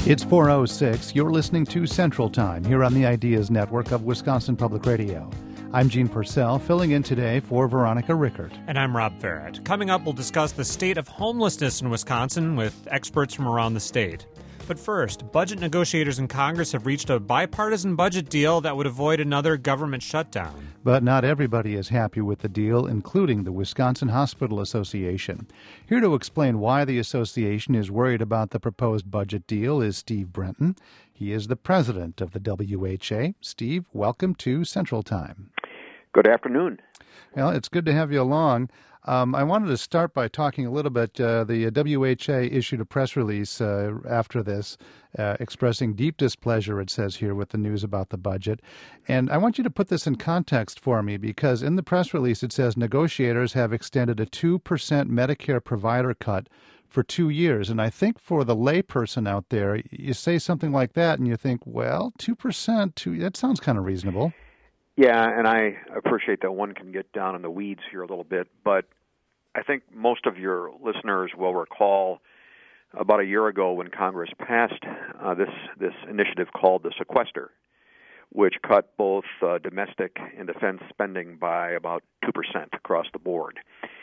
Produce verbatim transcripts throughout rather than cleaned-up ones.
It's four oh six. You're listening to Central Time here on the Ideas Network of Wisconsin Public Radio. I'm Gene Purcell, filling in today for Veronica Rickert. And I'm Rob Farrett. Coming up, we'll discuss the state of homelessness in Wisconsin with experts from around the state. But first, budget negotiators in Congress have reached a bipartisan budget deal that would avoid another government shutdown. But not everybody is happy with the deal, including the Wisconsin Hospital Association. Here to explain why the association is worried about the proposed budget deal is Steve Brenton. He is the president of the W H A. Steve, welcome to Central Time. Good afternoon. Well, it's good to have you along. Um, I wanted to start by talking a little bit. Uh, the W H A issued a press release uh, after this uh, expressing deep displeasure, it says here, with the news about the budget. And I want you to put this in context for me, because in the press release it says negotiators have extended a two percent Medicare provider cut for two years. And I think for the layperson out there, you say something like that and you think, well, two percent, two, that sounds kind of reasonable. Yeah, and I appreciate that one can get down in the weeds here a little bit, but I think most of your listeners will recall about a year ago when Congress passed uh, this this initiative called the Sequester, which cut both uh, domestic and defense spending by about two percent across the board.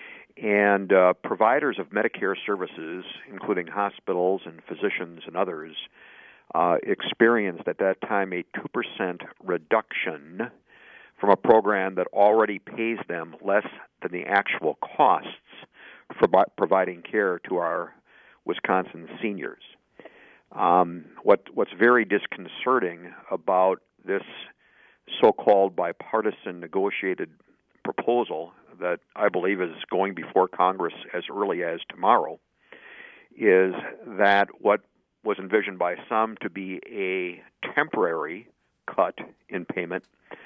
And uh, providers of Medicare services, including hospitals and physicians and others, uh, experienced at that time a two percent reduction from a program that already pays them less than the actual costs for bi- providing care to our Wisconsin seniors. Um, what, what's very disconcerting about this so-called bipartisan negotiated proposal that I believe is going before Congress as early as tomorrow is that what was envisioned by some to be a temporary cut in payment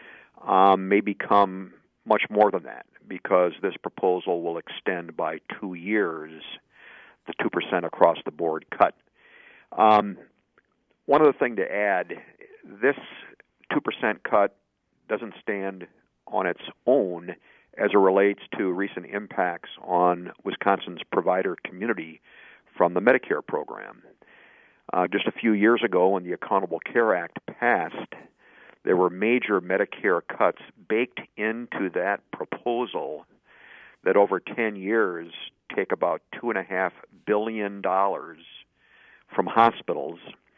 Um, may become much more than that, because this proposal will extend by two years the two percent across the board cut. Um, one other thing to add, this two percent cut doesn't stand on its own as it relates to recent impacts on Wisconsin's provider community from the Medicare program. Uh, just a few years ago, when the Accountable Care Act passed, there were major Medicare cuts baked into that proposal that over ten years take about two point five billion dollars from hospitals.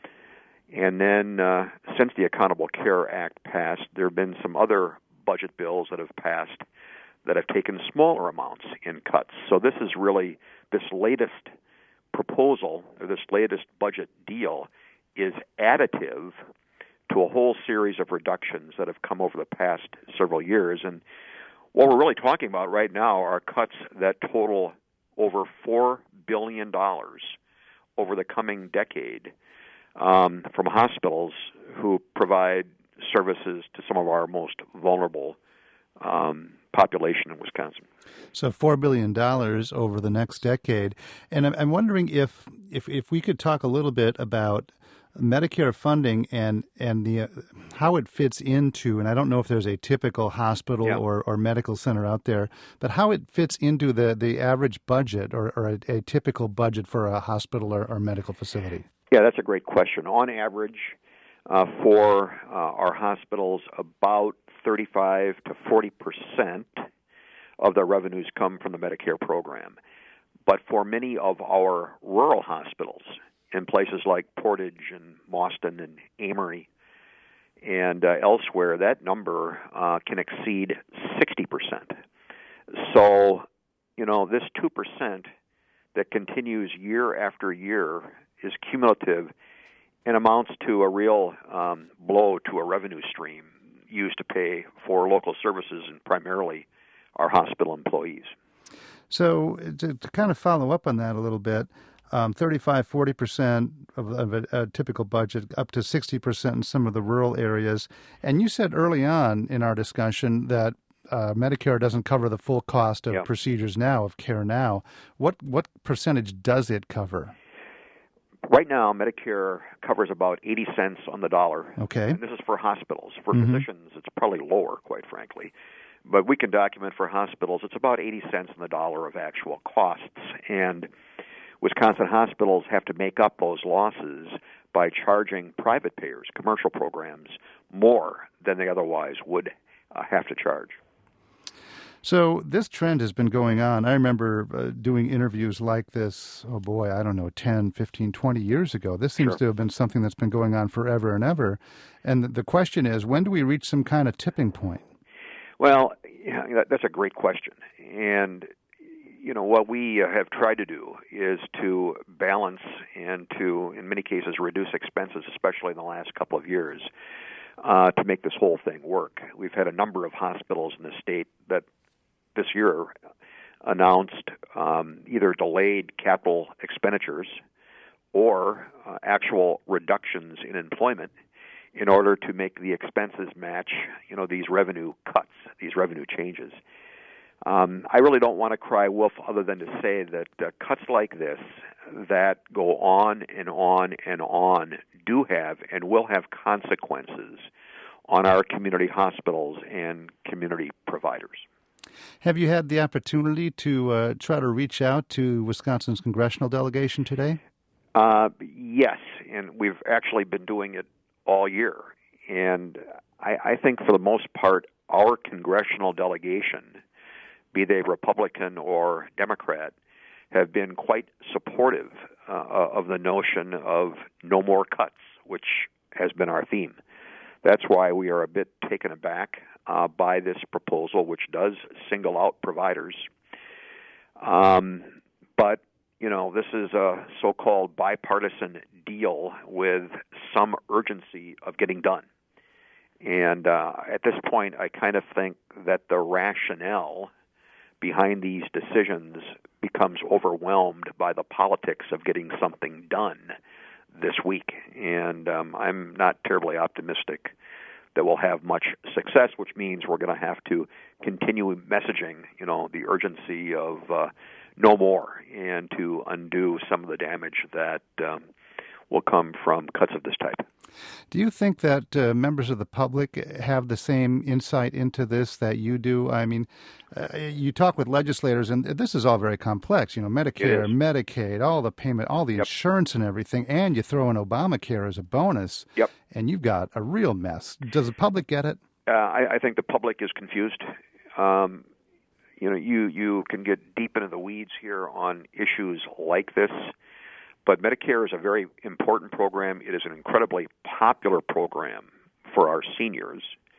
And then uh, since the Accountable Care Act passed, there have been some other budget bills that have passed that have taken smaller amounts in cuts. So this is really, this latest proposal, or this latest budget deal, is additive to a whole series of reductions that have come over the past several years. And what we're really talking about right now are cuts that total over four billion dollars over the coming decade um, from hospitals who provide services to some of our most vulnerable um, population in Wisconsin. So four billion dollars over the next decade. And I'm, I'm wondering if, if if we could talk a little bit about Medicare funding and and the uh, how it fits into, and I don't know if there's a typical hospital yeah. or, or medical center out there, but how it fits into the, the average budget or, or a, a typical budget for a hospital or, or medical facility. Yeah, that's a great question. On average, uh, for uh, our hospitals, about thirty-five to forty percent of their revenues come from the Medicare program. But for many of our rural hospitals, in places like Portage and Mauston and Amory and uh, elsewhere, that number uh, can exceed sixty percent. So, you know, this two percent that continues year after year is cumulative and amounts to a real um, blow to a revenue stream used to pay for local services and primarily our hospital employees. So to, to kind of follow up on that a little bit, Um, thirty-five, forty percent of, of a, a typical budget, up to sixty percent in some of the rural areas. And you said early on in our discussion that uh, Medicare doesn't cover the full cost of yeah. procedures now, of care now. What what percentage does it cover? Right now, Medicare covers about eighty cents on the dollar. Okay. And this is for hospitals. For mm-hmm. physicians, it's probably lower, quite frankly. But we can document for hospitals, it's about eighty cents on the dollar of actual costs. And Wisconsin hospitals have to make up those losses by charging private payers, commercial programs, more than they otherwise would uh, have to charge. So this trend has been going on. I remember uh, doing interviews like this, oh boy, I don't know, ten, fifteen, twenty years ago. This seems Sure. to have been something that's been going on forever and ever. And the question is, when do we reach some kind of tipping point? Well, yeah, that, that's a great question. And, you know, what we uh, have tried to do is to balance and to, in many cases, reduce expenses, especially in the last couple of years, uh, to make this whole thing work. We've had a number of hospitals in the state that this year announced um, either delayed capital expenditures or uh, actual reductions in employment in order to make the expenses match, you know, these revenue cuts, these revenue changes. Um, I really don't want to cry wolf other than to say that uh, cuts like this that go on and on and on do have and will have consequences on our community hospitals and community providers. Have you had the opportunity to uh, try to reach out to Wisconsin's congressional delegation today? Uh, yes, and we've actually been doing it all year. And I, I think for the most part, our congressional delegation, be they Republican or Democrat, have been quite supportive uh, of the notion of no more cuts, which has been our theme. That's why we are a bit taken aback uh, by this proposal, which does single out providers. Um, but, you know, this is a so-called bipartisan deal with some urgency of getting done. And uh, at this point, I kind of think that the rationale behind these decisions becomes overwhelmed by the politics of getting something done this week. And um, I'm not terribly optimistic that we'll have much success, which means we're going to have to continue messaging, you know, the urgency of uh, no more and to undo some of the damage that um, will come from cuts of this type. Do you think that uh, members of the public have the same insight into this that you do? I mean, uh, you talk with legislators, and this is all very complex. You know, Medicare, Medicaid, all the payment, all the Yep. insurance and everything, and you throw in Obamacare as a bonus, Yep. and you've got a real mess. Does the public get it? Uh, I, I think the public is confused. Um, you know, you, you can get deep into the weeds here on issues like this. But Medicare is a very important program. It is an incredibly popular program for our seniors.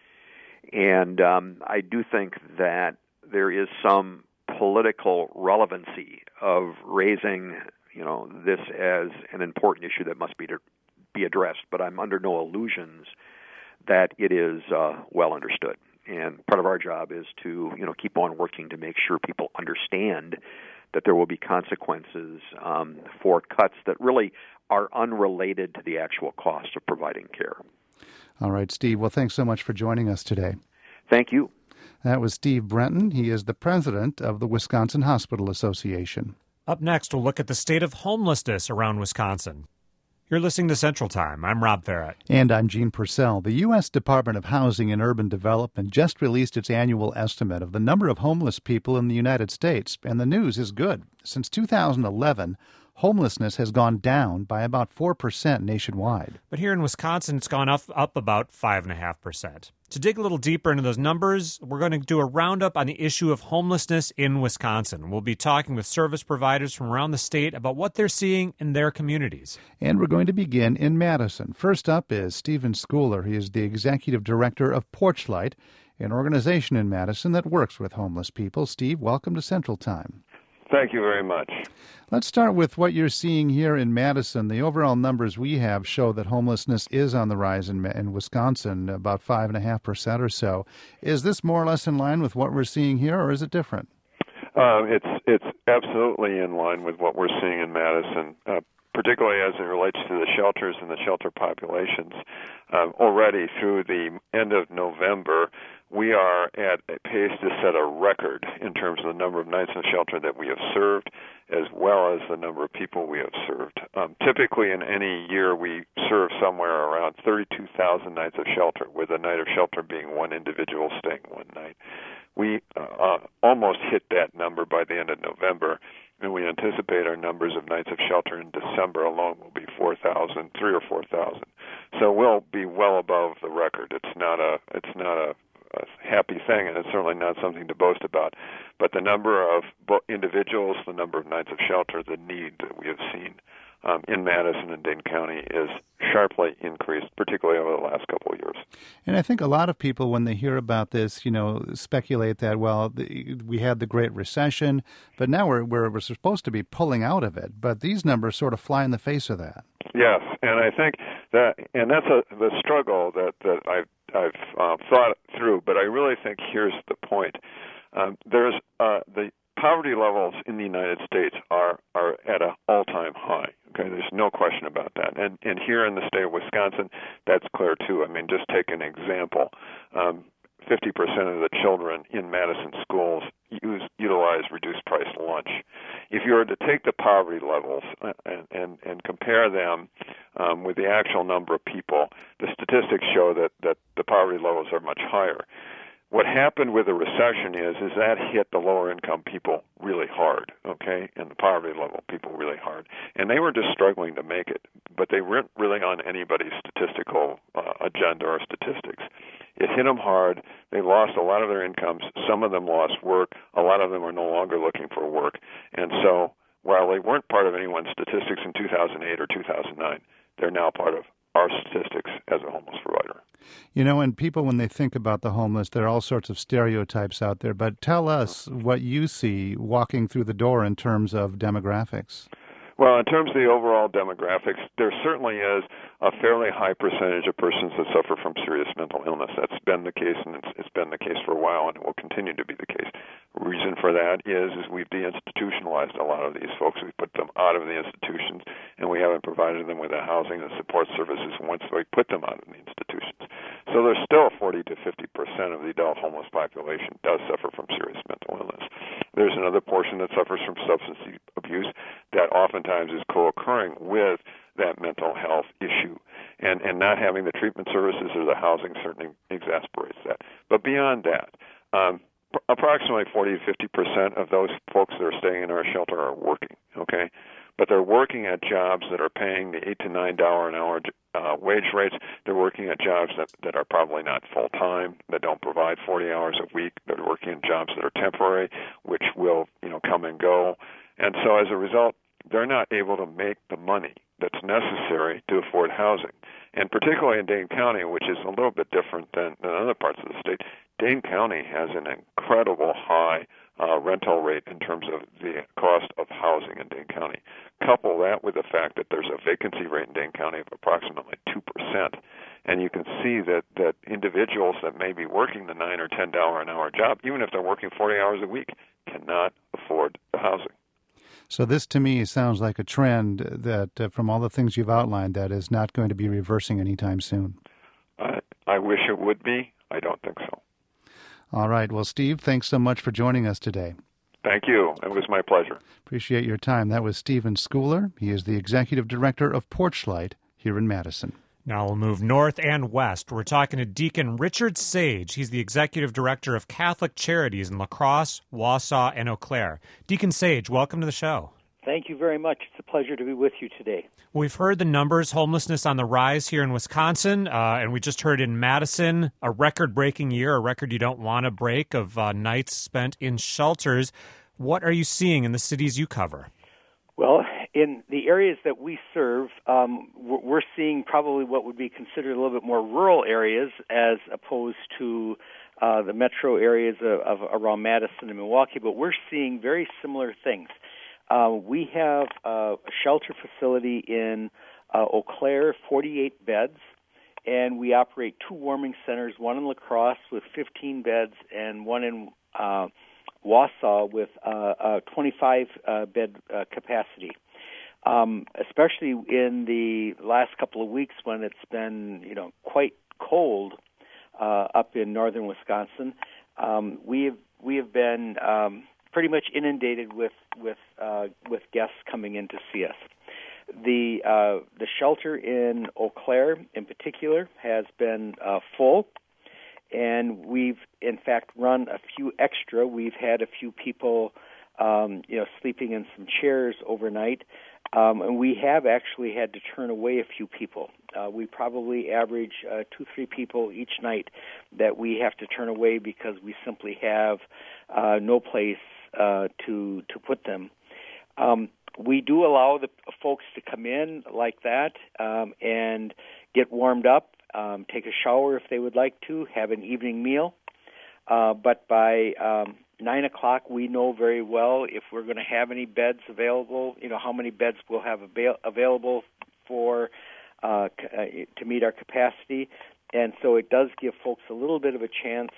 And um, I do think that there is some political relevancy of raising, you know, this as an important issue that must be to be addressed. But I'm under no illusions that it is uh, well understood. And part of our job is to, you know, keep on working to make sure people understand that there will be consequences um, for cuts that really are unrelated to the actual cost of providing care. All right, Steve. Well, thanks so much for joining us today. Thank you. That was Steve Brenton. He is the president of the Wisconsin Hospital Association. Up next, we'll look at the state of homelessness around Wisconsin. You're listening to Central Time. I'm Rob Farrett. And I'm Gene Purcell. The U S Department of Housing and Urban Development just released its annual estimate of the number of homeless people in the United States, and the news is good. Since two thousand eleven, homelessness has gone down by about four percent nationwide. But here in Wisconsin, it's gone up, up about five point five percent. To dig a little deeper into those numbers, we're going to do a roundup on the issue of homelessness in Wisconsin. We'll be talking with service providers from around the state about what they're seeing in their communities. And we're going to begin in Madison. First up is Stephen Schooler. He is the executive director of Porchlight, an organization in Madison that works with homeless people. Steve, welcome to Central Time. Thank you very much. Let's start with what you're seeing here in Madison. The overall numbers we have show that homelessness is on the rise in, in Wisconsin, about five point five percent or so. Is this more or less in line with what we're seeing here, or is it different? Uh, it's it's absolutely in line with what we're seeing in Madison, uh, particularly as it relates to the shelters and the shelter populations. Uh, already through the end of November, we are at a pace to set a record in terms of the number of nights in shelter that we have served, as well as the number of people we have served. Um, typically in any year, we serve somewhere around thirty-two thousand nights of shelter, with a night of shelter being one individual staying one night. We uh, uh, almost hit that number by the end of November, and we anticipate our numbers of nights of shelter in December alone will be four thousand, three or four thousand. So we'll be well above the record. It's not a it's not a, a happy thing, and it's certainly not something to boast about. But the number of individuals, the number of nights of shelter, the need that we have seen um, in Madison and Dane County is sharply increased, particularly over the last couple of years. And I think a lot of people, when they hear about this, you know, speculate that, well, the, we had the Great Recession, but now we're, we're we're supposed to be pulling out of it. But these numbers sort of fly in the face of that. Yes, and I think that, and that's a, the struggle that, that I've, I've uh, thought through, but I really think here's the point. Um, there's uh, the poverty levels in the United States are, are at an all-time high. Okay, there's no question about that. And and here in the state of Wisconsin, that's clear too. I mean, just take an example. Um, fifty percent of the children in Madison schools use utilize reduced-price lunch. If you were to take the poverty levels and and, and compare them um, with the actual number of people, the statistics show that, that the poverty levels are much higher. What happened with the recession is is that hit the lower income people really hard, okay, and the poverty level people really hard, and they were just struggling to make it, but they weren't really on anybody's statistical uh, agenda or statistics. It hit them hard. They lost a lot of their incomes. Some of them lost work. A lot of them are no longer looking for work, and so while they weren't part of anyone's statistics in two thousand eight or two thousand nine, they're now part of our statistics as a homeless provider. You know, and people, when they think about the homeless, there are all sorts of stereotypes out there. But tell us what you see walking through the door in terms of demographics. Well, in terms of the overall demographics, there certainly is a fairly high percentage of persons that suffer from serious mental illness. That's been the case, and it's, it's been the case for a while, and it will continue to be the case. The reason for that is, is we've deinstitutionalized a lot of these folks. We've put them out of the institutions, and we haven't provided them with the housing and support services once we put them out of the institutions. So there's still forty to fifty percent of the adult homeless population does suffer from serious mental illness. There's another portion that suffers from substance abuse that oftentimes is co-occurring with that mental health issue. And, and not having the treatment services or the housing certainly exasperates that. But beyond that, um, approximately forty to fifty percent of those folks that are staying in our shelter are working, okay? But they're working at jobs that are paying the eight to nine dollar an hour uh, wage rates. They're working at jobs that, that are probably not full time, that don't provide forty hours a week. They're working in jobs that are temporary, which will, you know, come and go. And so as a result, they're not able to make the money that's necessary to afford housing. And particularly in Dane County, which is a little bit different than, than other parts of the state, Dane County has an incredible high uh, rental rate in terms of the cost of housing in Dane County. Couple that with the fact that there's a vacancy rate in Dane County of approximately two percent. And you can see that, that individuals that may be working the nine or ten dollar an hour job, even if they're working forty hours a week, cannot afford the housing. So this, to me, sounds like a trend that, uh, from all the things you've outlined, that is not going to be reversing anytime soon. Uh, I wish it would be. I don't think so. All right. Well, Steve, thanks so much for joining us today. Thank you. It was my pleasure. Appreciate your time. That was Stephen Schooler. He is the executive director of Porchlight here in Madison. Now we'll move north and west. We're talking to Deacon Richard Sage. He's the executive director of Catholic Charities in La Crosse, Wausau, and Eau Claire. Deacon Sage, welcome to the show. Thank you very much. It's a pleasure to be with you today. We've heard the numbers, homelessness on the rise here in Wisconsin, uh, and we just heard in Madison a record-breaking year, a record you don't want to break, of uh, nights spent in shelters. What are you seeing in the cities you cover? Well, in the areas that we serve, um, we're seeing probably what would be considered a little bit more rural areas as opposed to uh, the metro areas of, of around Madison and Milwaukee, but we're seeing very similar things. Uh, we have uh, a shelter facility in uh, Eau Claire, forty-eight beds, and we operate two warming centers, one in La Crosse with fifteen beds and one in uh, Wausau with uh, a twenty-five uh, bed uh, capacity. Um, especially in the last couple of weeks when it's been, you know, quite cold uh, up in northern Wisconsin, um, we have we have been um, pretty much inundated with with uh, with guests coming in to see us. The uh, the shelter in Eau Claire, in particular, has been uh, full, and we've in fact run a few extra. We've had a few people um, you know, sleeping in some chairs overnight. Um, and we have actually had to turn away a few people. Uh, we probably average uh, two, three people each night that we have to turn away because we simply have uh, no place uh, to to put them. Um, we do allow the folks to come in like that um, and get warmed up, um, take a shower if they would like to, have an evening meal. Uh, but by um, nine o'clock, we know very well if we're going to have any beds available, you know, how many beds we'll have avail- available for uh, c- to meet our capacity. And so it does give folks a little bit of a chance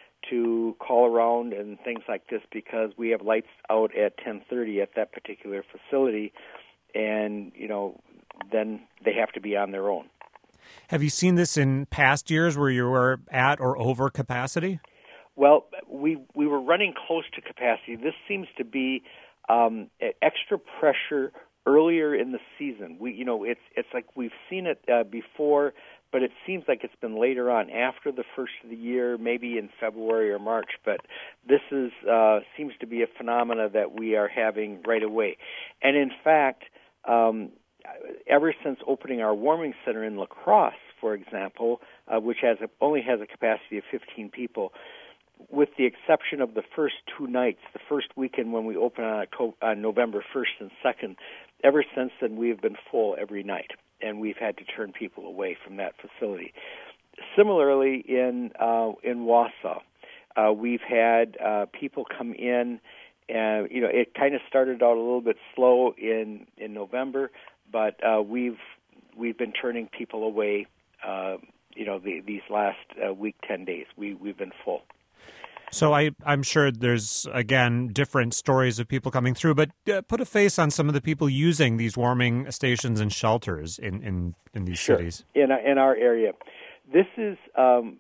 to call around and things like this because we have lights out at ten thirty at that particular facility, and, you know, then they have to be on their own. Have you seen this in past years where you were at or over capacity? Well, we we were running close to capacity. This seems to be um, extra pressure earlier in the season. We, you know, it's it's like we've seen it uh, before, but it seems like it's been later on, after the first of the year, maybe in February or March. But this is uh, seems to be a phenomena that we are having right away. And in fact, um, ever since opening our warming center in La Crosse, for example, uh, which has a, only has a capacity of fifteen people, with the exception of the first two nights, the first weekend when we open on, October, on November first and second, ever since then we have been full every night, and we've had to turn people away from that facility. Similarly, in uh, in Wausau, uh, we've had uh, people come in, and you know it kind of started out a little bit slow in in November, but uh, we've we've been turning people away. Uh, you know the, these last uh, week, ten days, we we've been full. So I, I'm sure there's, again, different stories of people coming through, but uh, put a face on some of the people using these warming stations and shelters in, in, in these sure. cities. In, in our area. This is, um,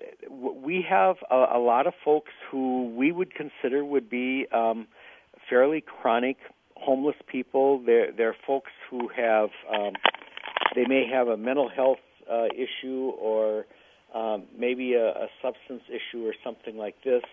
we have a, a lot of folks who we would consider would be um, fairly chronic homeless people. They're, they're folks who have, um, they may have a mental health uh, issue or Um, maybe a, a substance issue or something like this,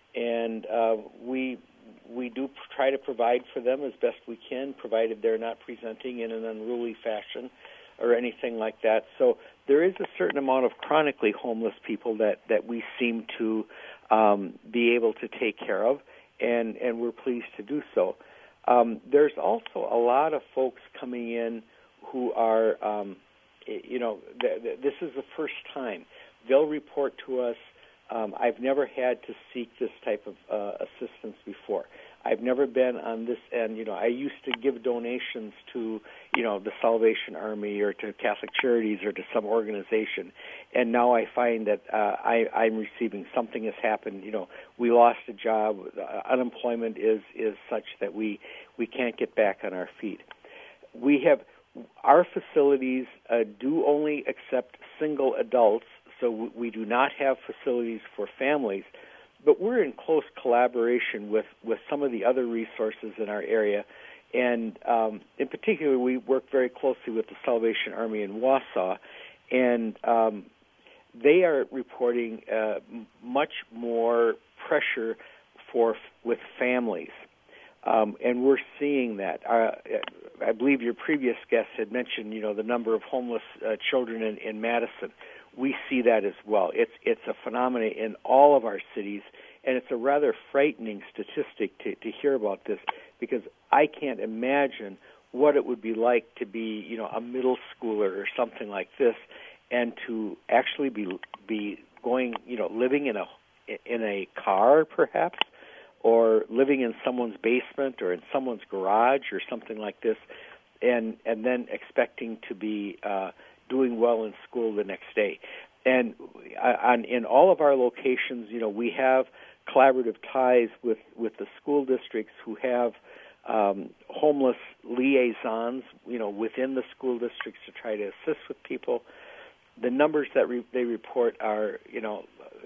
and uh, we we do try to provide for them as best we can, provided they're not presenting in an unruly fashion or anything like that. So there is a certain amount of chronically homeless people that, that we seem to um, be able to take care of, and, and we're pleased to do so. Um, there's also a lot of folks coming in who are, um, you know, th- th- this is the first time. They'll report to us, um, I've never had to seek this type of uh, assistance before. I've never been on this end. You know, I used to give donations to, you know, the Salvation Army or to Catholic Charities or to some organization, and now I find that uh, I, I'm receiving something has happened. You know, we lost a job. Uh, unemployment is, is such that we, we can't get back on our feet. We have, our facilities uh, do only accept single adults, so we do not have facilities for families, but we're in close collaboration with, with some of the other resources in our area. And um, in particular, we work very closely with the Salvation Army in Wausau, and um, they are reporting uh, much more pressure for with families. Um, and we're seeing that. Uh, I believe your previous guest had mentioned, you know, the number of homeless uh, children in, in Madison. We see that as well. It's it's a phenomenon in all of our cities, and it's a rather frightening statistic to, to hear about this, because I can't imagine what it would be like to be, you know, a middle schooler or something like this, and to actually be be going, you know, living in a in a car perhaps, or living in someone's basement or in someone's garage or something like this, and and then expecting to be uh, doing well in school the next day. And on, in all of our locations, you know, we have collaborative ties with, with the school districts who have um, homeless liaisons, you know, within the school districts to try to assist with people. The numbers that re- they report are, you know,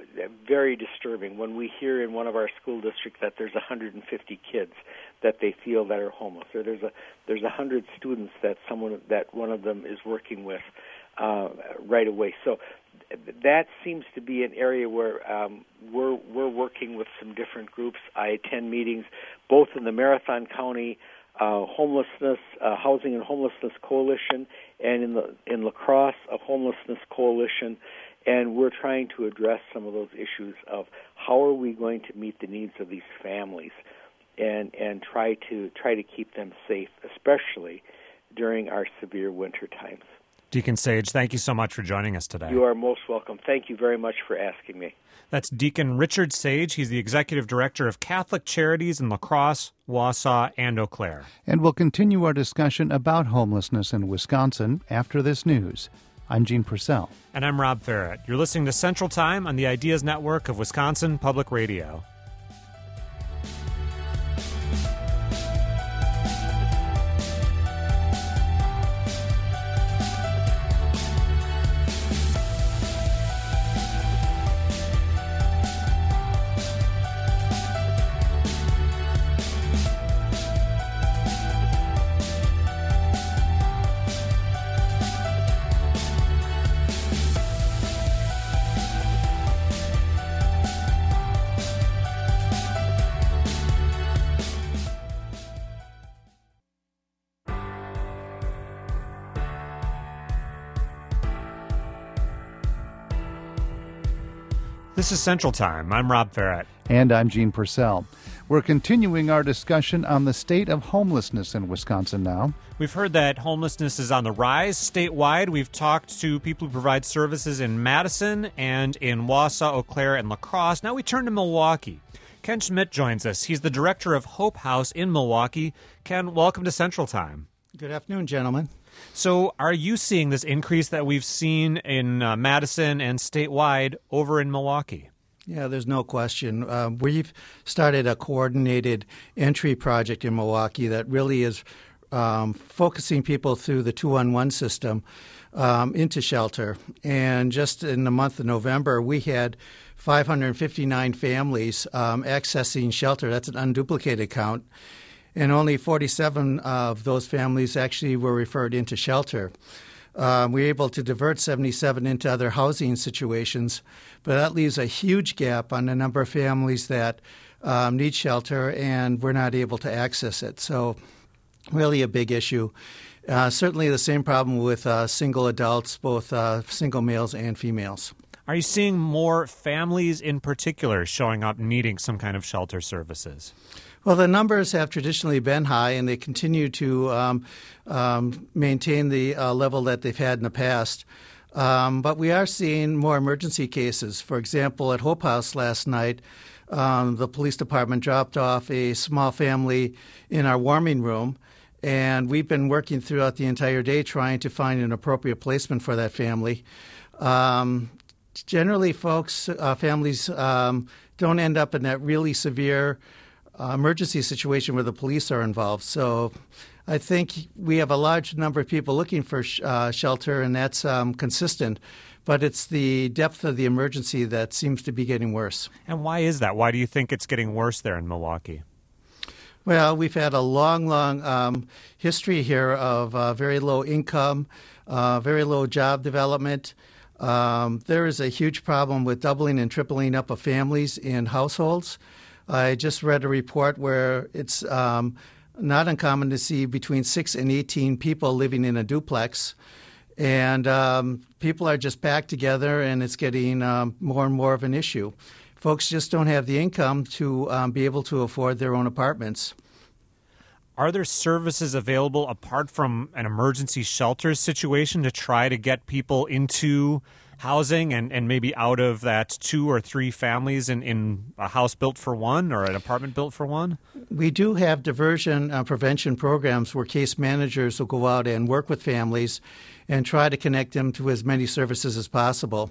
very disturbing. When we hear in one of our school districts that there's one hundred fifty kids that they feel that are homeless, or there's a there's one hundred students that someone that one of them is working with uh, right away. So that seems to be an area where um, we're we're working with some different groups. I attend meetings both in the Marathon County uh, Homelessness uh, Housing and Homelessness Coalition and in the in La Crosse a Homelessness Coalition, and we're trying to address some of those issues of how are we going to meet the needs of these families, and and try to try to keep them safe, especially during our severe winter times. Deacon Sage, thank you so much for joining us today. You are most welcome. Thank you very much for asking me. That's Deacon Richard Sage. He's the Executive Director of Catholic Charities in La Crosse, Wausau, and Eau Claire. And we'll continue our discussion about homelessness in Wisconsin after this news. I'm Gene Purcell. And I'm Rob Ferret. You're listening to Central Time on the Ideas Network of Wisconsin Public Radio. This is Central Time. I'm Rob Ferret. And I'm Gene Purcell. We're continuing our discussion on the state of homelessness in Wisconsin now. We've heard that homelessness is on the rise statewide. We've talked to people who provide services in Madison and in Wausau, Eau Claire, and La Crosse. Now we turn to Milwaukee. Ken Schmidt joins us. He's the director of Hope House in Milwaukee. Ken, welcome to Central Time. Good afternoon, gentlemen. So are you seeing this increase that we've seen in uh, Madison and statewide over in Milwaukee? Yeah, there's no question. Uh, we've started a coordinated entry project in Milwaukee that really is um, focusing people through the two one one system um, into shelter. And just in the month of November, we had five hundred fifty-nine families um, accessing shelter. That's an unduplicated count. And only forty-seven of those families actually were referred into shelter. Um, we were able to divert seventy-seven into other housing situations, but that leaves a huge gap on the number of families that um, need shelter, and we're not able to access it. So really a big issue. Uh, certainly the same problem with uh, single adults, both uh, single males and females. Are you seeing more families in particular showing up needing some kind of shelter services? Well, the numbers have traditionally been high, and they continue to um, um, maintain the uh, level that they've had in the past. Um, but we are seeing more emergency cases. For example, at Hope House last night, um, the police department dropped off a small family in our warming room, and we've been working throughout the entire day trying to find an appropriate placement for that family. Um, generally, folks, uh, families um, don't end up in that really severe Uh, emergency situation where the police are involved. So I think we have a large number of people looking for sh- uh, shelter, and that's um, consistent. But it's the depth of the emergency that seems to be getting worse. And why is that? Why do you think it's getting worse there in Milwaukee? Well, we've had a long, long um, history here of uh, very low income, uh, very low job development. Um, there is a huge problem with doubling and tripling up of families in households. I just read a report where it's um, not uncommon to see between six and eighteen people living in a duplex. And um, people are just packed together, and it's getting um, more and more of an issue. Folks just don't have the income to um, be able to afford their own apartments. Are there services available apart from an emergency shelter situation to try to get people into housing and, and maybe out of that two or three families in, in a house built for one or an apartment built for one? We do have diversion uh, prevention programs where case managers will go out and work with families and try to connect them to as many services as possible.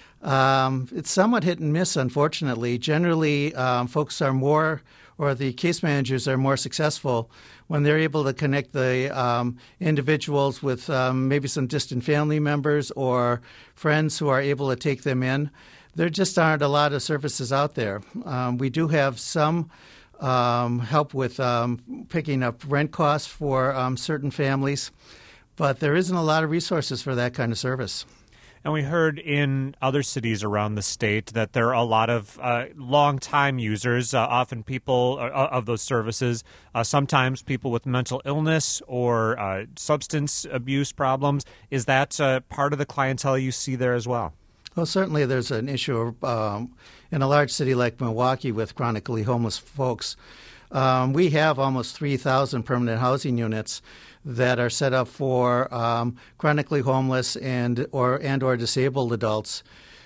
Um, it's somewhat hit and miss, unfortunately. Generally, um, folks are more, or the case managers are more successful when they're able to connect the um, individuals with um, maybe some distant family members or friends who are able to take them in. There just aren't a lot of services out there. Um, we do have some um, help with um, picking up rent costs for um, certain families, but there isn't a lot of resources for that kind of service. And we heard in other cities around the state that there are a lot of uh, long-time users, uh, often people uh, of those services, uh, sometimes people with mental illness or uh, substance abuse problems. Is that uh, part of the clientele you see there as well? Well, certainly there's an issue um, in a large city like Milwaukee with chronically homeless folks. Um, we have almost three thousand permanent housing units that are set up for um, chronically homeless and or and or disabled adults.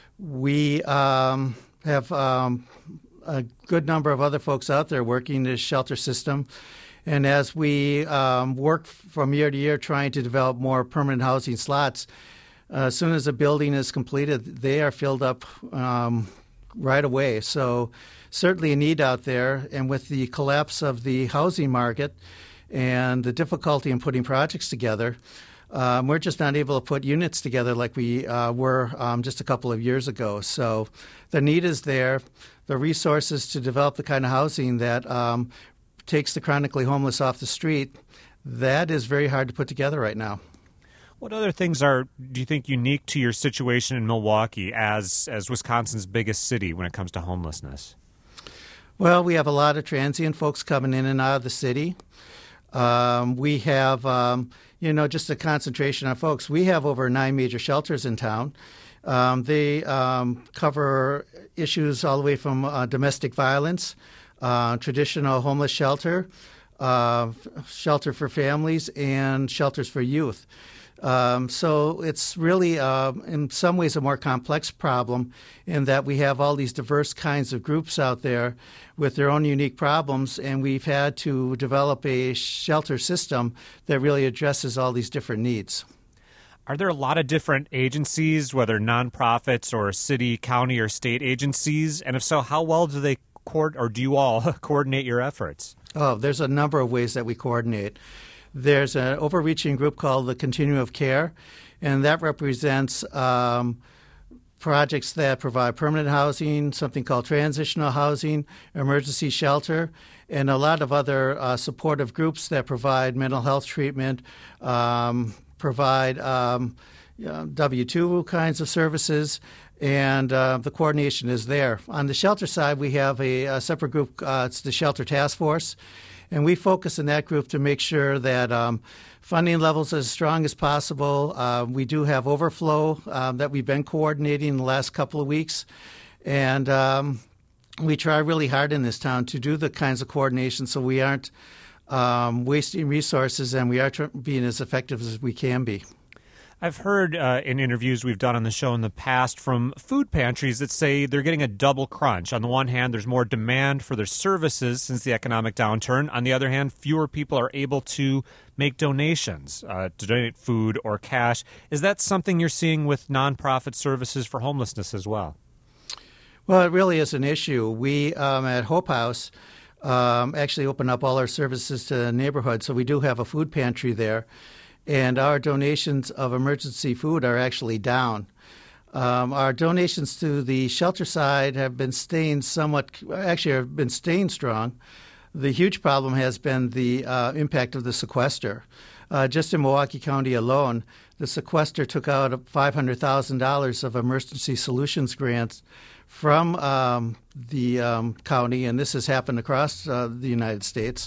We um, have um, a good number of other folks out there working the shelter system. And as we um, work from year to year trying to develop more permanent housing slots, uh, as soon as a building is completed, they are filled up um, right away. So certainly a need out there. And with the collapse of the housing market and the difficulty in putting projects together, um, we're just not able to put units together like we uh, were um, just a couple of years ago. So the need is there. The resources to develop the kind of housing that um, takes the chronically homeless off the street, that is very hard to put together right now. What other things are, do you think, unique to your situation in Milwaukee as as Wisconsin's biggest city when it comes to homelessness? Well, we have a lot of transient folks coming in and out of the city. Um, we have, um, you know, just a concentration on folks. We have over nine major shelters in town. Um, they um, cover issues all the way from uh, domestic violence, uh, traditional homeless shelter, uh, shelter for families, and shelters for youth. Um, so it's really, uh, in some ways, a more complex problem in that we have all these diverse kinds of groups out there with their own unique problems, and we've had to develop a shelter system that really addresses all these different needs. Are there a lot of different agencies, whether nonprofits or city, county, or state agencies? And if so, how well do they coord- or do you all coordinate your efforts? Oh, there's a number of ways that we coordinate. There's an overreaching group called the Continuum of Care, and that represents um, projects that provide permanent housing, something called transitional housing, emergency shelter, and a lot of other uh, supportive groups that provide mental health treatment, um, provide um, you know, W two kinds of services, and uh, the coordination is there. On the shelter side, we have a, a separate group. Uh, it's the Shelter Task Force. And we focus in that group to make sure that um, funding levels are as strong as possible. Uh, we do have overflow um, that we've been coordinating in the last couple of weeks. And um, we try really hard in this town to do the kinds of coordination so we aren't um, wasting resources and we are tr- being as effective as we can be. I've heard uh, in interviews we've done on the show in the past from food pantries that say they're getting a double crunch. On the one hand, there's more demand for their services since the economic downturn. On the other hand, fewer people are able to make donations, uh, to donate food or cash. Is that something you're seeing with nonprofit services for homelessness as well? Well, it really is an issue. We um, at Hope House um, actually open up all our services to the neighborhood, so we do have a food pantry there. And our donations of emergency food are actually down. Um, our donations to the shelter side have been staying somewhat, actually have been staying strong. The huge problem has been the uh, impact of the sequester. Uh, just in Milwaukee County alone, the sequester took out five hundred thousand dollars of emergency solutions grants from um, the um, county, and this has happened across uh, the United States.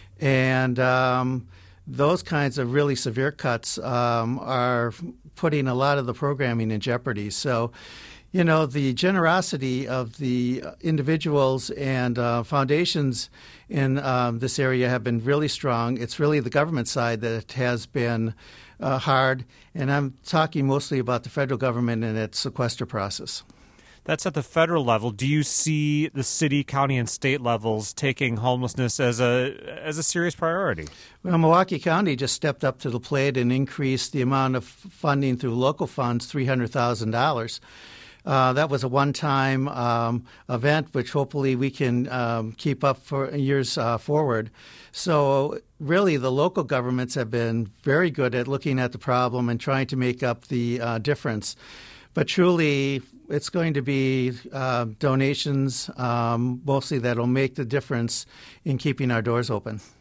And um, those kinds of really severe cuts um, are putting a lot of the programming in jeopardy. So, you know, the generosity of the individuals and uh, foundations in um, this area have been really strong. It's really the government side that has been uh, hard, and I'm talking mostly about the federal government and its sequester process. That's at the federal level. Do you see the city, county, and state levels taking homelessness as a as a serious priority? Well, Milwaukee County just stepped up to the plate and increased the amount of funding through local funds, three hundred thousand dollars. Uh, that was a one-time um, event, which hopefully we can um, keep up for years uh, forward. So really, the local governments have been very good at looking at the problem and trying to make up the uh, difference. But truly, it's going to be uh, donations, um, mostly, that'll make the difference in keeping our doors open.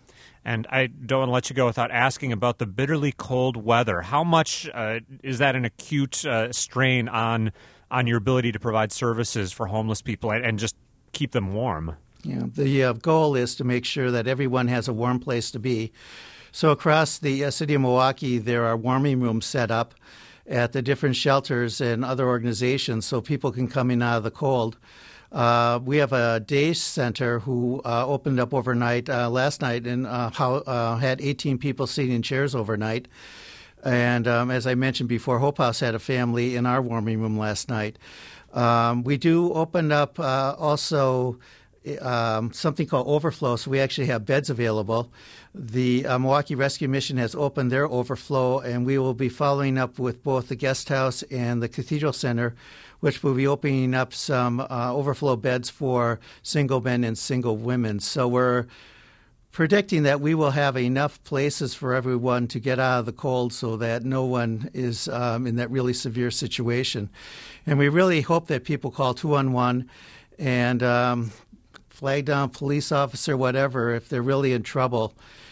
And I don't want to let you go without asking about the bitterly cold weather. How much uh, is that an acute uh, strain on on your ability to provide services for homeless people and, and just keep them warm? Yeah, the uh, goal is to make sure that everyone has a warm place to be. So across the uh, city of Milwaukee, there are warming rooms set up at the different shelters and other organizations so people can come in out of the cold. Uh, we have a day center who uh, opened up overnight uh, last night and uh, how, uh, had eighteen people sitting in chairs overnight. And um, as I mentioned before, Hope House had a family in our warming room last night. Um, we do open up uh, also um, something called overflow, so we actually have beds available. The uh, Milwaukee Rescue Mission has opened their overflow, and we will be following up with both the guest house and the Cathedral Center, which will be opening up some uh, overflow beds for single men and single women. So we're predicting that we will have enough places for everyone to get out of the cold so that no one is um, in that really severe situation. And we really hope that people call two one one and um, flag down police officer, whatever, if they're really in trouble,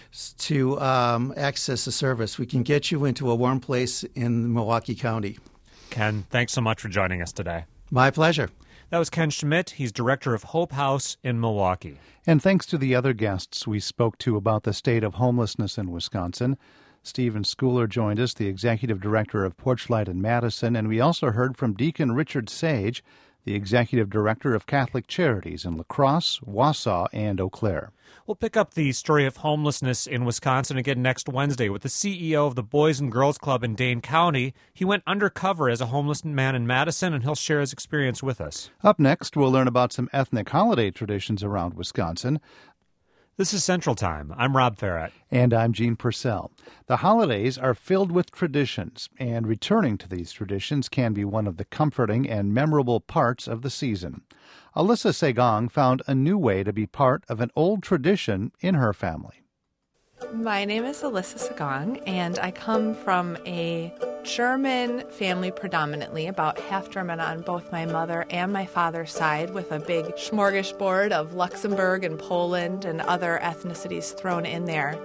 to um, access the service. We can get you into a warm place in Milwaukee County. Ken, thanks so much for joining us today. My pleasure. That was Ken Schmidt. He's director of Hope House in Milwaukee. And thanks to the other guests we spoke to about the state of homelessness in Wisconsin. Stephen Schooler joined us, the executive director of Porchlight in Madison, and we also heard from Deacon Richard Sage, the executive director of Catholic Charities in La Crosse, Wausau, and Eau Claire. We'll pick up the story of homelessness in Wisconsin again next Wednesday with the C E O of the Boys and Girls Club in Dane County. He went undercover as a homeless man in Madison, and he'll share his experience with us. Up next, we'll learn about some ethnic holiday traditions around Wisconsin. This is Central Time. I'm Rob Farrett. And I'm Gene Purcell. The holidays are filled with traditions, and returning to these traditions can be one of the comforting and memorable parts of the season. Alyssa Segong found a new way to be part of an old tradition in her family. My name is Alyssa Segong, and I come from a German family predominantly, about half German on both my mother and my father's side, with a big smorgasbord of Luxembourg and Poland and other ethnicities thrown in there.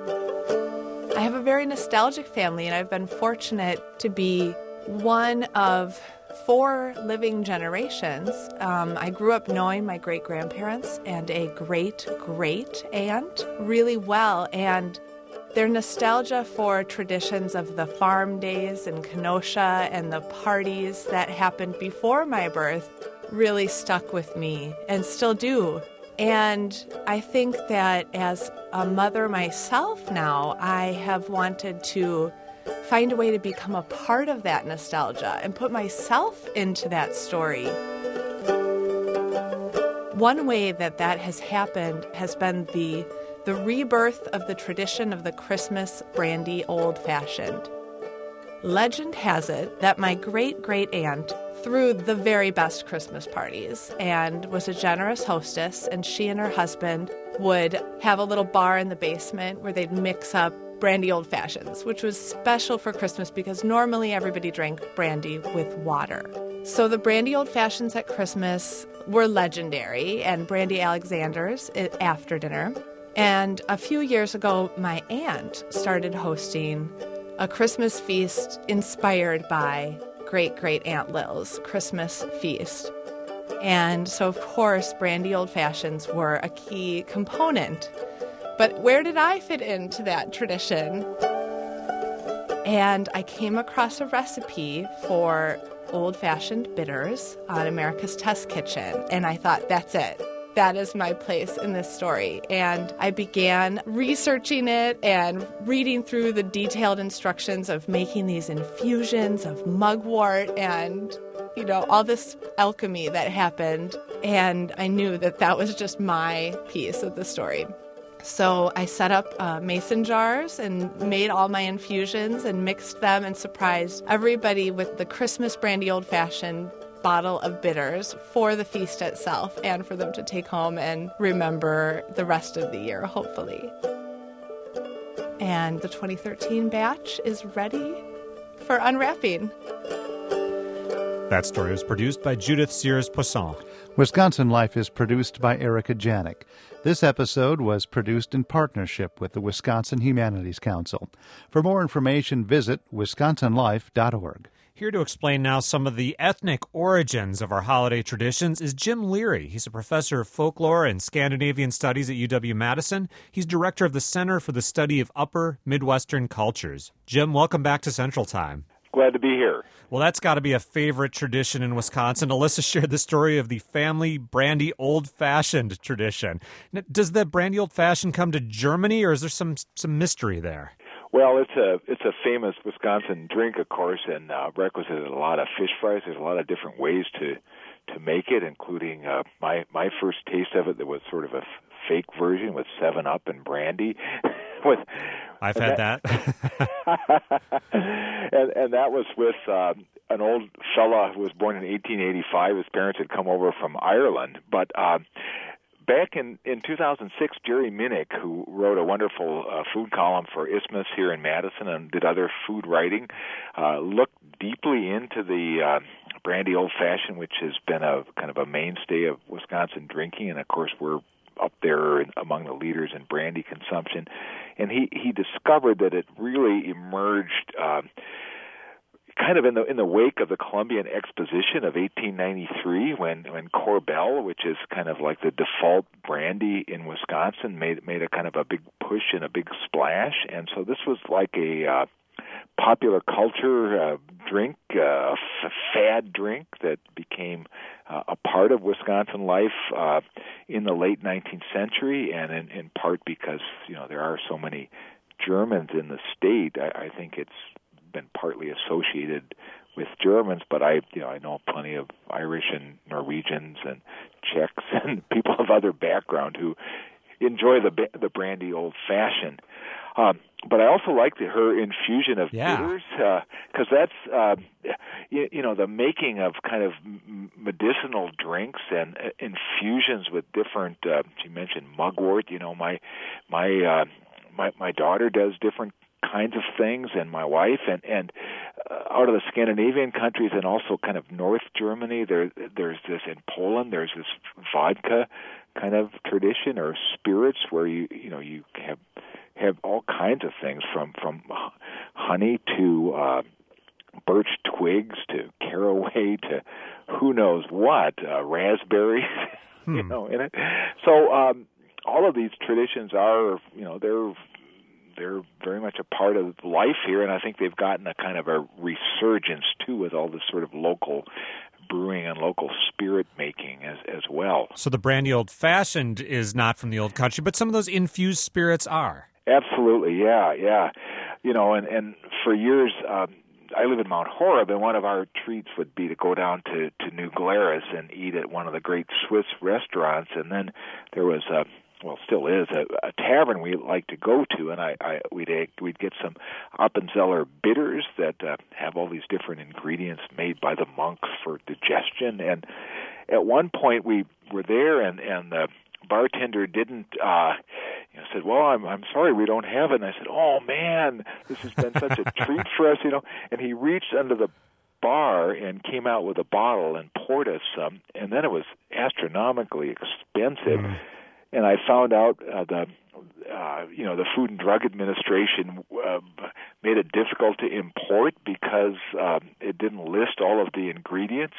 I have a very nostalgic family, and I've been fortunate to be one of four living generations. Um, I grew up knowing my great-grandparents and a great-great-aunt really well, and their nostalgia for traditions of the farm days in Kenosha and the parties that happened before my birth really stuck with me and still do. And I think that as a mother myself now, I have wanted to find a way to become a part of that nostalgia and put myself into that story. One way that that has happened has been the the rebirth of the tradition of the Christmas brandy old-fashioned. Legend has it that my great-great-aunt threw the very best Christmas parties and was a generous hostess, and she and her husband would have a little bar in the basement where they'd mix up brandy old-fashions, which was special for Christmas because normally everybody drank brandy with water. So the brandy old-fashions at Christmas were legendary, and brandy Alexanders after dinner. And a few years ago, my aunt started hosting a Christmas feast inspired by great-great-aunt Lil's Christmas feast. And so, of course, brandy old-fashions were a key component. But where did I fit into that tradition? And I came across a recipe for old-fashioned bitters on America's Test Kitchen, and I thought, that's it. That is my place in this story. And I began researching it and reading through the detailed instructions of making these infusions of mugwort and, you know, all this alchemy that happened. And I knew that that was just my piece of the story. So I set up uh, mason jars and made all my infusions and mixed them and surprised everybody with the Christmas brandy old-fashioned bottle of bitters for the feast itself and for them to take home and remember the rest of the year, hopefully. And the twenty thirteen batch is ready for unwrapping. That story was produced by Judith Sears-Poisson. Wisconsin Life is produced by Erica Janik. This episode was produced in partnership with the Wisconsin Humanities Council. For more information, visit wisconsin life dot org. Here to explain now some of the ethnic origins of our holiday traditions is Jim Leary. He's a professor of folklore and Scandinavian studies at U W-Madison. He's director of the Center for the Study of Upper Midwestern Cultures. Jim, welcome back to Central Time. Glad to be here. Well, that's got to be a favorite tradition in Wisconsin. Alyssa shared the story of the family brandy old-fashioned tradition. Now, does the brandy old-fashioned come to Germany, or is there some some mystery there? Well, it's a it's a famous Wisconsin drink, of course, and uh, requisited a lot of fish fries. There's a lot of different ways to to make it, including uh, my my first taste of it. There was sort of a f- fake version with Seven Up and brandy. with I've had that, that. and and that was with uh, an old fella who was born in eighteen eighty-five. His parents had come over from Ireland, but. Uh, Back in, in two thousand six, Jerry Minnick, who wrote a wonderful uh, food column for Isthmus here in Madison and did other food writing, uh, looked deeply into the uh, brandy old-fashioned, which has been a kind of a mainstay of Wisconsin drinking, and of course we're up there in, among the leaders in brandy consumption. And he, he discovered that it really emerged uh, kind of in the in the wake of the Columbian Exposition of eighteen ninety-three, when when Korbel, which is kind of like the default brandy in Wisconsin, made made a kind of a big push and a big splash, and so this was like a uh, popular culture uh, drink, uh, a f- fad drink that became uh, a part of Wisconsin life uh, in the late nineteenth century, and in, in part because you know there are so many Germans in the state. I, I think it's been partly associated with Germans, but I, you know, I know plenty of Irish and Norwegians and Czechs and people of other background who enjoy the the brandy old fashioned. Um, but I also like the, her infusion of yeah. bitters because uh, that's uh, you, you know the making of kind of medicinal drinks and uh, infusions with different. Uh, she mentioned mugwort. You know, my my uh, my my daughter does different kinds of things, and my wife, and and uh, out of the Scandinavian countries, and also kind of North Germany, there there's this in Poland. There's this vodka kind of tradition or spirits where you you know you have have all kinds of things from from honey to uh, birch twigs to caraway to who knows what uh, raspberries, hmm. you know in it. So um, all of these traditions are you know they're They're very much a part of life here, and I think they've gotten a kind of a resurgence, too, with all this sort of local brewing and local spirit making as as well. So the brandy old-fashioned is not from the old country, but some of those infused spirits are. Absolutely, yeah, yeah. You know, and, and for years, um, I live in Mount Horeb, and one of our treats would be to go down to, to New Glarus and eat at one of the great Swiss restaurants, and then there was a well, still is, a, a tavern we like to go to, and I, I we'd we'd get some Appenzeller bitters that uh, have all these different ingredients made by the monks for digestion. And at one point we were there, and and the bartender didn't, uh, you know, said, "Well, I'm I'm sorry, we don't have it." And I said, "Oh man, this has been such a treat for us," you know. And he reached under the bar and came out with a bottle and poured us some, and then it was astronomically expensive. Mm. And I found out uh, the, uh, you know, the Food and Drug Administration uh, made it difficult to import because uh, it didn't list all of the ingredients.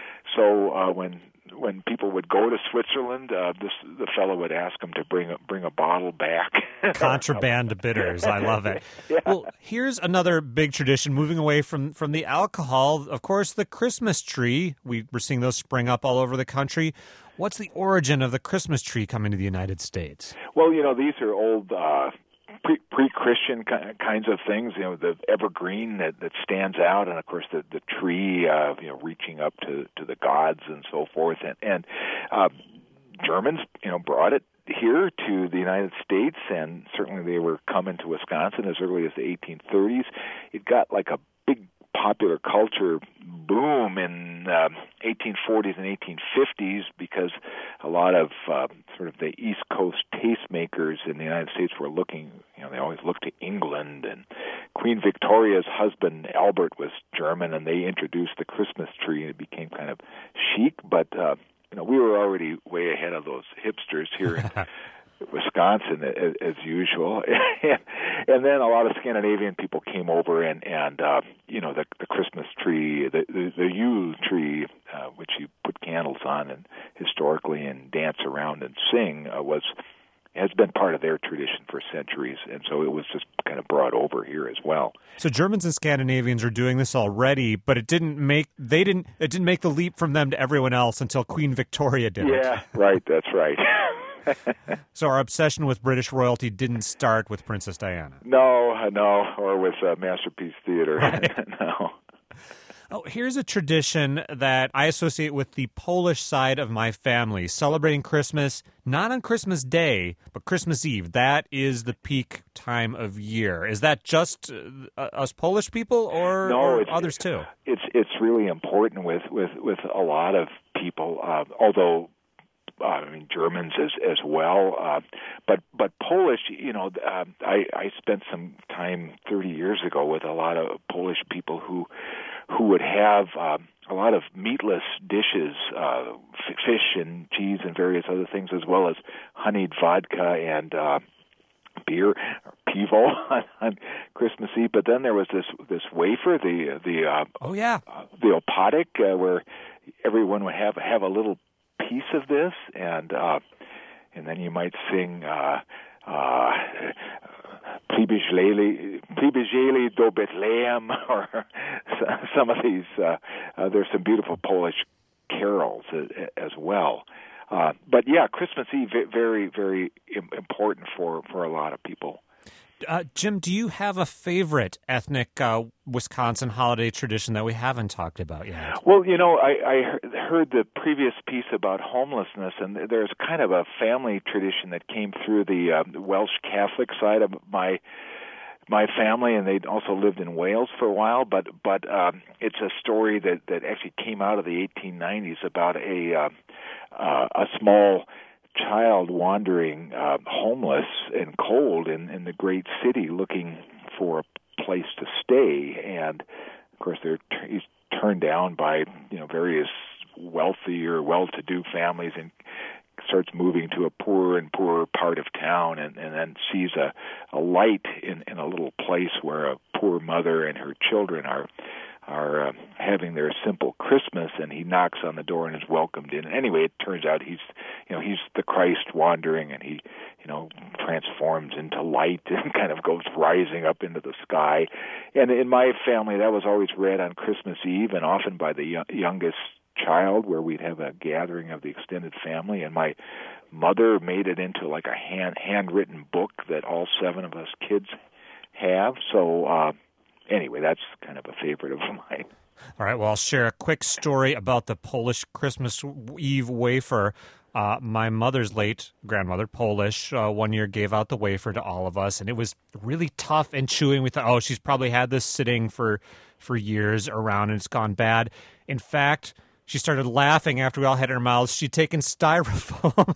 So uh, when when people would go to Switzerland, uh, this the fellow would ask them to bring a, bring a bottle back. Contraband bitters, I love it. Yeah. Well, here's another big tradition. Moving away from from the alcohol, of course, the Christmas tree. We, we're seeing those spring up all over the country. What's the origin of the Christmas tree coming to the United States? Well, you know, these are old uh, pre, pre-Christian ki- kinds of things. You know, the evergreen that, that stands out, and of course the the tree, uh, you know, reaching up to, to the gods and so forth. And, and uh, Germans, you know, brought it here to the United States, and certainly they were coming to Wisconsin as early as the eighteen thirties. It got like a big popular culture boom in uh, eighteen forties and eighteen fifties because a lot of uh, sort of the East Coast tastemakers in the United States were looking, you know, they always looked to England and Queen Victoria's husband, Albert, was German, and they introduced the Christmas tree, and it became kind of chic. But, uh, you know, we were already way ahead of those hipsters here in Wisconsin, as, as usual. And then a lot of Scandinavian people came over, and, and uh, you know, the, the Christmas tree, the, the, the Yule tree, uh, which you put candles on and historically and dance around and sing, uh, was... has been part of their tradition for centuries, and so it was just kind of brought over here as well. So Germans and Scandinavians are doing this already, but it didn't make they didn't it didn't make the leap from them to everyone else until Queen Victoria did it. Yeah, right, that's right. So our obsession with British royalty didn't start with Princess Diana. No, no, or with uh, Masterpiece Theater. Right. No. Oh, here's a tradition that I associate with the Polish side of my family, celebrating Christmas, not on Christmas Day, but Christmas Eve. That is the peak time of year. Is that just uh, us Polish people or, no, or it's, others too? It's it's really important with, with, with a lot of people, uh, although uh, I mean Germans as as well. Uh, but but Polish, you know, uh, I, I spent some time thirty years ago with a lot of Polish people who who would have uh, a lot of meatless dishes, uh, f- fish and cheese and various other things, as well as honeyed vodka and uh, beer, pivo on, on Christmas Eve. But then there was this this wafer, the the uh, oh yeah, uh, the opodek, uh, where everyone would have have a little piece of this, and uh, and then you might sing. Uh, uh, Przybierzeli do Bethlehem, or some of these. Uh, uh, there's some beautiful Polish carols as well. Uh, but yeah, Christmas Eve very, very important for, for a lot of people. Uh, Jim, do you have a favorite ethnic uh, Wisconsin holiday tradition that we haven't talked about yet? Well, you know, I, I heard the previous piece about homelessness, and there's kind of a family tradition that came through the uh, Welsh Catholic side of my my family, and they'd also lived in Wales for a while. But but um, it's a story that, that actually came out of the eighteen nineties about a uh, uh, a small child wandering uh, homeless and cold in, in the great city looking for a place to stay, and of course they're t- he's turned down by you know various wealthy or well-to-do families and starts moving to a poorer and poorer part of town, and, and then sees a, a light in, in a little place where a poor mother and her children are are uh, having their simple Christmas, and he knocks on the door and is welcomed in. And anyway, it turns out he's, you know, he's the Christ wandering, and he, you know, transforms into light and kind of goes rising up into the sky. And in my family, that was always read on Christmas Eve, and often by the y- youngest child, where we'd have a gathering of the extended family. And my mother made it into like a hand handwritten book that all seven of us kids have. So. uh Anyway, that's kind of a favorite of mine. All right, well, I'll share a quick story about the Polish Christmas Eve wafer. Uh, my mother's late grandmother, Polish, uh, one year gave out the wafer to all of us, and it was really tough and chewing. We thought, oh, she's probably had this sitting for, for years around, and it's gone bad. In fact, she started laughing after we all had it in our mouths. She'd taken styrofoam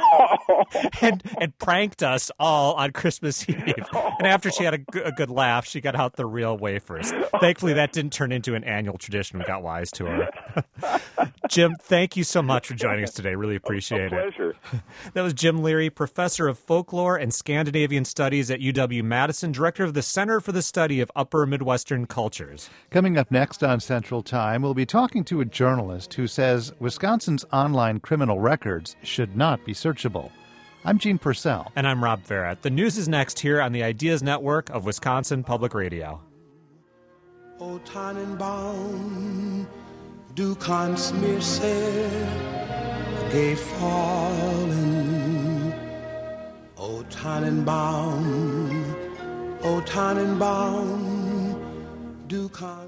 and, and pranked us all on Christmas Eve. And after she had a, g- a good laugh, she got out the real wafers. Thankfully, that didn't turn into an annual tradition. We got wise to her. Jim, thank you so much for joining us today. Really appreciate a pleasure. it. That was Jim Leary, professor of folklore and Scandinavian studies at U W-Madison, director of the Center for the Study of Upper Midwestern Cultures. Coming up next on Central Time, we'll be talking to a journalist who says Wisconsin's online criminal records should not be searchable. I'm Gene Purcell. And I'm Rob Farrett. The news is next here on the Ideas Network of Wisconsin Public Radio. O Tannenbaum, du kannst mir sehr gefallen. O Tannenbaum, O Tannenbaum, du kannst